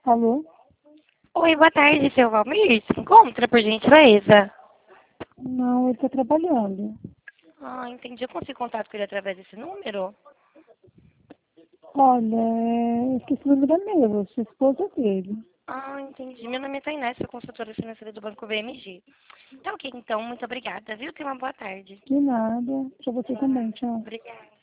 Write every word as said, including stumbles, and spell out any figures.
Alô? Oi, boa tarde, seu Valmir. Se encontra, por gentileza? Não, ele está trabalhando. Ah, entendi. Eu consigo contato com ele através desse número? Olha, é, eu esqueci o nome da meu, eu sou esposa dele. Ah, entendi. Meu nome é Tainá, sou consultora financeira do Banco B M G. Tá ok, então. Muito obrigada, viu? Tenha uma boa tarde. De nada. Pra você também, tchau. Obrigada.